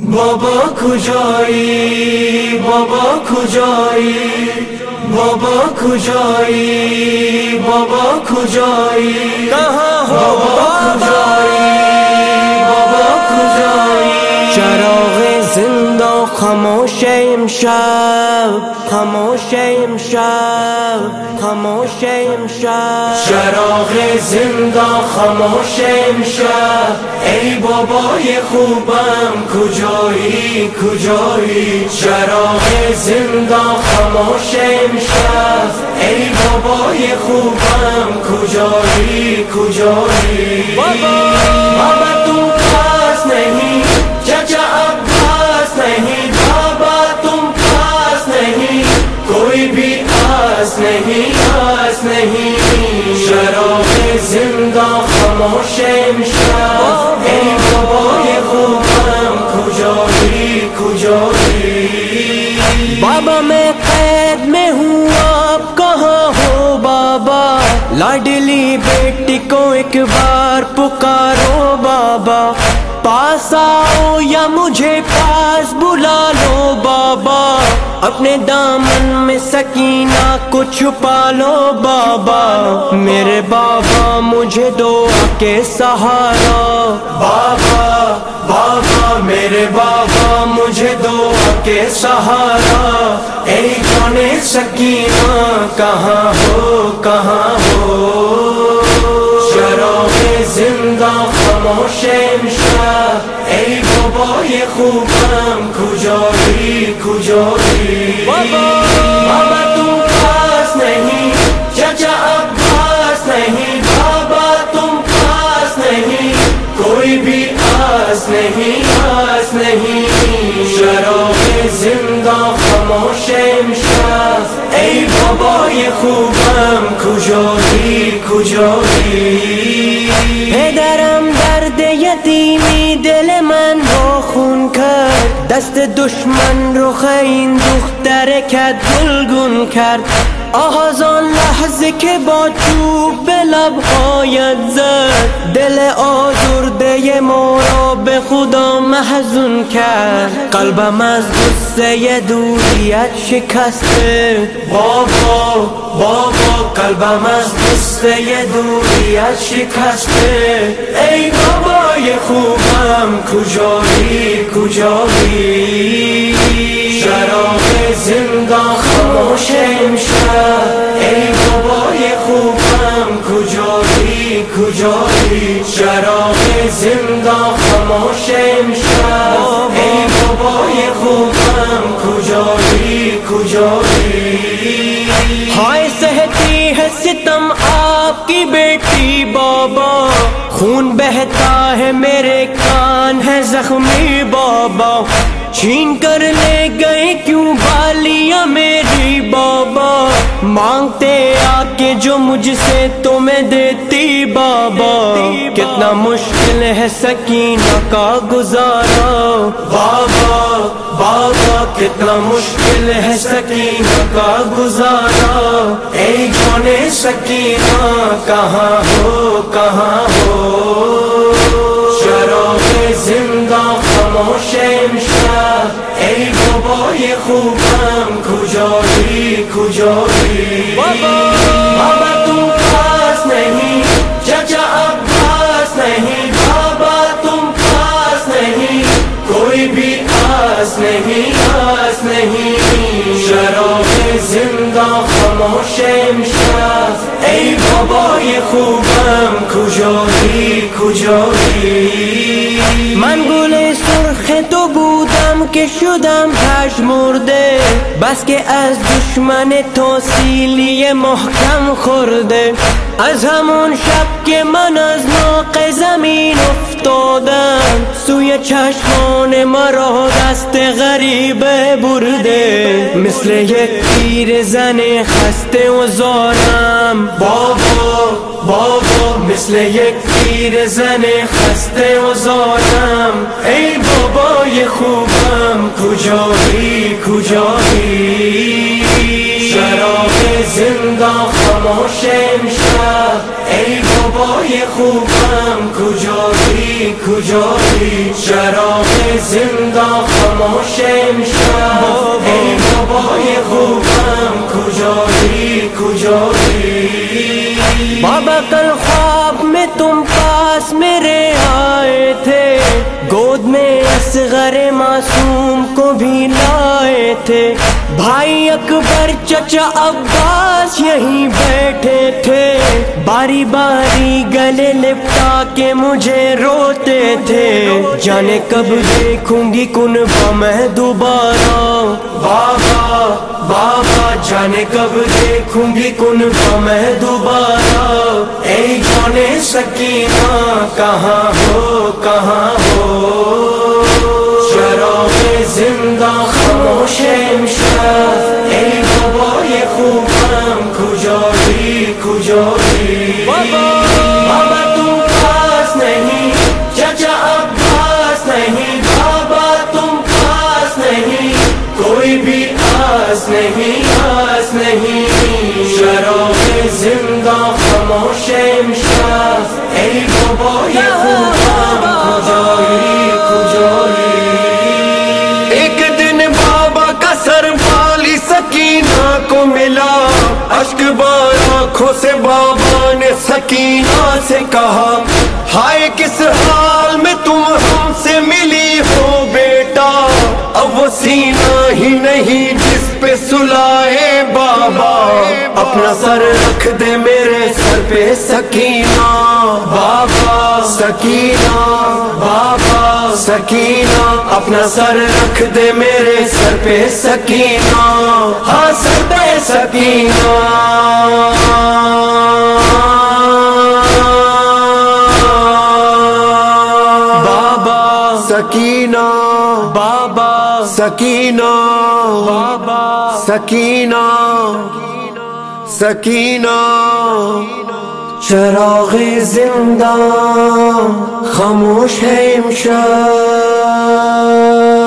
بابا کجایی، بابا کجایی، بابا کجایی، بابا کجایی، کہاں ہو بابا کجایی، بابا کجایی؟ چراغ زندہ خاموش امشب، خاموش امشب، خاموش امشب، چراغ زندہ خاموش امشب، ای بابای خوبم کجایی، کجایی؟ چراغ زندہ خاموش امشب، ای بابای خوبم کجایی، کجایی؟ بابا تم پاس نہیں، چچا عباس نہیں، بابا تم پاس نہیں، کوئی بھی آس نہیں، آس نہیں۔ چراغ زندہ خاموش امشب، ای بابای خوبم کجایی، کجایی؟ بابا میں قید میں ہوں، آپ کہاں ہو بابا؟ لاڈلی بیٹی کو ایک بار پکارو بابا، پاس آؤ یا مجھے پاس بلا لو بابا، اپنے دامن میں سکینہ کو چھپا لو بابا، میرے بابا مجھے دعا کے سہارا، بابا بابا میرے بابا مجھے دعا کے سہارا، اے جان سکینہ کہاں ہو، کہاں ہو؟ چراغ زندہ خاموش امشب، ای بابای خوبم کجایی، کجایی؟ بابا تم پاس نہیں، چچا عباس نہیں، بابا تم پاس نہیں، کوئی بھی آس نہیں، آس نہیں۔ چراغ زندہ خاموش امشب، ای بابای خوبم کجایی، کجایی؟ پدرم درد یتیمی دل من رو خون کرد، دست دشمن رخ این دختر کد گلگون کرد، آه از آن لحظه که با چوب به لبهایت زد، دل آزرده ما را به خدا محزون کرد، قلبم از غصه دوریت شکسته، بابا بابا قلبم از غصه دوریت شکسته، ای بابای خوبم کجایی، کجایی؟ چراغ زندہ خاموش امشب، ای بابای خوبم کجایی، کجایی؟ چراغ زندہ خاموش امشب، ای بابای خوبم کجایی، کجایی؟ ہائے سہتی ہے ستم آپ کی بیٹی بابا، خون بہتا ہے میرے کان ہے زخمی بابا، چھین کر لے گئے کیوں بالیاں میری بابا، مانگتے آ کے جو مجھ سے تو میں دیتی بابا، کتنا مشکل ہے سکینہ کا گزارا، بابا بابا کتنا مشکل ہے سکینہ کا گزارا، اے جان سکینہ کہاں ہو، کہاں ہو؟ چراغ زندہ خاموش امشب، ای بابای خوبم کجایی، کجایی؟ بابا تم پاس نہیں، چچا عباس نہیں، بابا تم پاس نہیں، کوئی بھی آس نہیں، آس نہیں۔ چراغ زندہ خاموش امشب، ای بابای خوبم کجایی، کجایی؟ من گل سرخ تو بودم که شدم پژمرده، بس که از دشمن تو سیلی محکم خورده، از همون شب که من از ناق زمین افتادم، سوی چشمان مرا دست غریب برده، مثل یک تیر زن خسته و زارم، بابا بابا مثل یک تیر زن خسته و زارم، ای بابای خوبم کجایی، کجایی؟ چراغ زندہ خاموش امشب ای بابای خوبم کجایی کجایی چراغ زندان خاموش امشب ای بابای خوبم کجایی کجایی بابا کل خواب میں تم پاس میرے آئے تھے گود میں اصغر معصوم کو بھی لائے تھے بھائی اکبر چچا عباس یہیں بیٹھے تھے باری باری گلے لپٹا کے مجھے روتے تھے جانے کب دیکھوں گی کنبہ میں دوبارہ بابا بابا جانے کب دیکھوں گی کنبہ میں دوبارہ اے جان سکینہ کہاں ہو کہاں ہو چراغ زندہ خاموش امشب ای بابای خوبم کجایی کجایی بابا تم پاس نہیں چچا عباس نہیں بابا تم پاس نہیں کوئی بھی آس نہیں آس نہیں چراغ زندہ خاموش امشب ای بابای خوبم کجایی کجایی ایک دن بابا کا سر والی سکینہ کو ملا اشک بار آنکھوں سے بابا نے سکینہ سے کہا ہائے کس حال میں تم ہم سے ملی ہو بیٹا اب وہ سینہ ہی نہیں جس پہ سلائے بابا اپنا سر رکھ دے میرے سر پہ سکینہ بابا سکینہ بابا سکینہ اپنا سر رکھ دے میرے سر پہ سکینہ ہاں سر پہ سکینہ بابا سکینہ بابا سکینہ بابا سکینہ سکینہ چراغ زندہ خاموش ہے امشب